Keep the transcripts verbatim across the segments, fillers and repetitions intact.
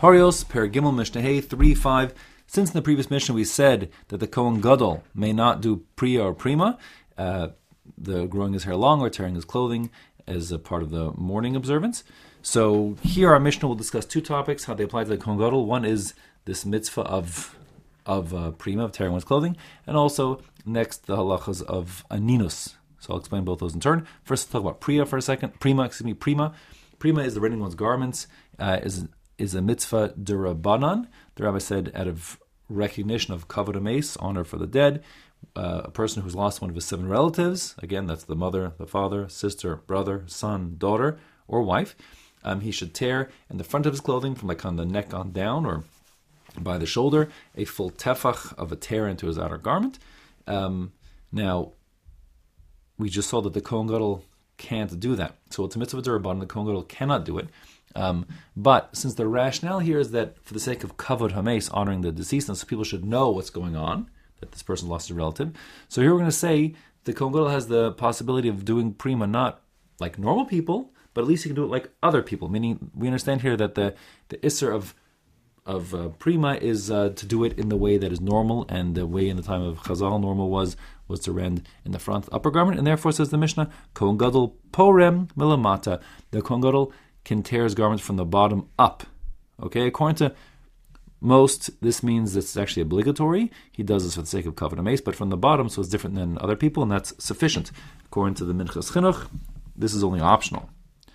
Harios, Perigimel, Mishnah Hey, three five. Since in the previous Mishnah we said that the Kohen Gadol may not do Priya or Prima, uh, the growing his hair long or tearing his clothing as a part of the mourning observance. So here our Mishnah will discuss two topics, how they apply to the Kohen Gadol. One is this mitzvah of of uh, Prima, of tearing one's clothing, and also next the halachas of Aninus. So I'll explain both those in turn. First, let's talk about Priya for a second. Prima, excuse me, Prima. Prima is the rending one's garments, uh, is is a mitzvah derabanan. The rabbi said, out of recognition of kavod hameis, honor for the dead, uh, a person who's lost one of his seven relatives, again, that's the mother, the father, sister, brother, son, daughter, or wife, um, he should tear in the front of his clothing from like on the neck on down or by the shoulder, a full tefach of a tear into his outer garment. Um, now, we just saw that the Kohen Gadol can't do that. So it's a mitzvah derabanan, the Kohen Gadol cannot do it. Um, but since the rationale here is that for the sake of kavod hameis, honoring the deceased, and so people should know what's going on, that this person lost a relative. So here we're going to say the Kohen Gadol has the possibility of doing Prima not like normal people, but at least he can do it like other people. Meaning, we understand here that the the isser of of uh, Prima is uh, to do it in the way that is normal, and the way in the time of Chazal normal was was to rend in the front upper garment, and therefore, says the Mishnah, Kohen Gadol porem milamata. The Kohen Gadol can tear his garments from the bottom up. Okay, according to most, this means it's actually obligatory. He does this for the sake of kavod hameis, but from the bottom, so it's different than other people, and that's sufficient. According to the Minchas Chinuch, this is only optional.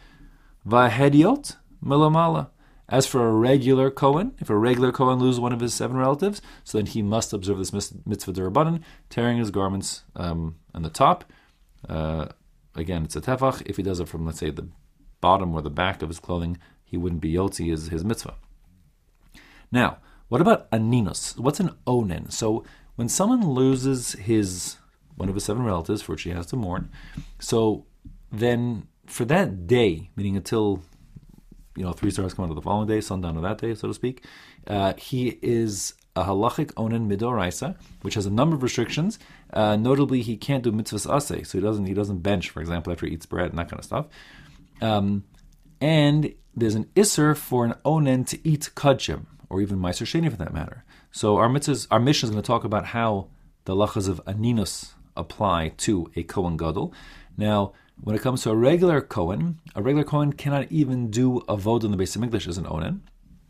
Vahediot milamala. As for a regular Kohen, if a regular Kohen loses one of his seven relatives, so then he must observe this mitzvah derabanan, tearing his garments um, on the top. Uh, again, it's a tefach. If he does it from, let's say, the bottom or the back of his clothing, he wouldn't be yotzi as his mitzvah. Now, what about aninus? What's an onen? So when someone loses his one of his seven relatives, for which he has to mourn, so then for that day, meaning until you know three stars come out of the following day, sundown of that day, so to speak, uh, he is a halachic onen midoraisa, which has a number of restrictions. Uh, notably, he can't do mitzvahs aseh, so he doesn't he doesn't bench, for example, after he eats bread and that kind of stuff. Um, and there's an isser for an onen to eat kudshim, or even meiser sheni for that matter. So our mitzvahs, our mission is going to talk about how the halachas of aninus apply to a Kohen Gadol. Now, when it comes to a regular Kohen, a regular Kohen cannot even do avodah in the Beis Hamikdash as an onen.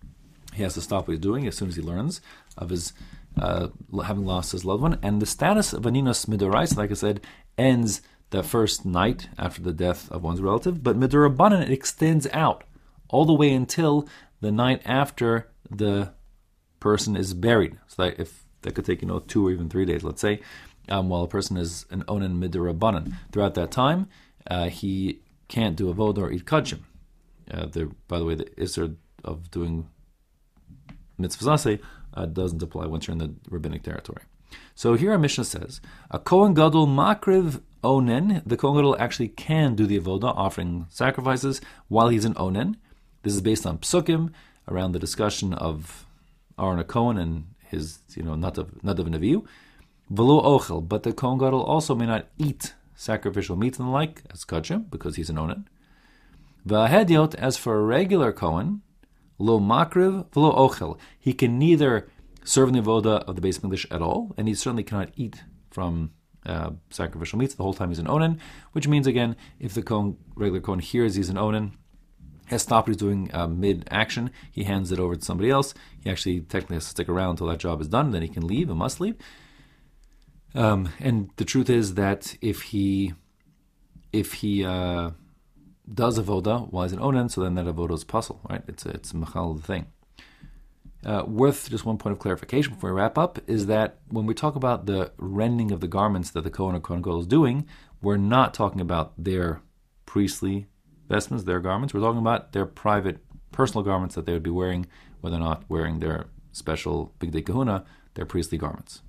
He has to stop what he's doing as soon as he learns of his uh, having lost his loved one. And the status of aninus midorais, like I said, ends the first night after the death of one's relative, but midurabanan, it extends out all the way until the night after the person is buried. So that if that could take, you know, two or even three days, let's say, um, while a person is an onen midurabanan. Throughout that time, uh, he can't do avodah or eat kudshim. Uh, the, by the way, the isser of doing mitzvahs aseh uh, doesn't apply once you're in the rabbinic territory. So here our Mishnah says, a Kohen Gadol makriv onen, the Kohen Gadol actually can do the avodah, offering sacrifices, while he's an onen. This is based on psukim, around the discussion of Aaron Cohen and his, you know, Nadav Nadav Nevi'u. V'lo ochel, but the Kohen Gadol also may not eat sacrificial meats and the like, as kudshim, because he's an onen. V'ahediot, as for a regular Kohen, lo makriv v'lo ochel, he can neither serve in the avodah of the Beis Hamikdash at all, and he certainly cannot eat from uh, sacrificial meats the whole time he's an onen, which means, again, if the Kohen, regular Kohen hears he's an onen, has stopped what he's doing uh, mid-action, he hands it over to somebody else. He actually technically has to stick around until that job is done, then he can leave and must leave. Um, and the truth is that if he if he uh, does avodah while he's an onen, so then that avodah is puzzle, right? It's a, it's a machal of the thing. Uh, worth just one point of clarification before we wrap up is that when we talk about the rending of the garments that the Kohen or Kohen Gadol is doing, we're not talking about their priestly vestments, their garments. We're talking about their private, personal garments that they would be wearing, whether or not wearing their special Big Day Kahuna, their priestly garments.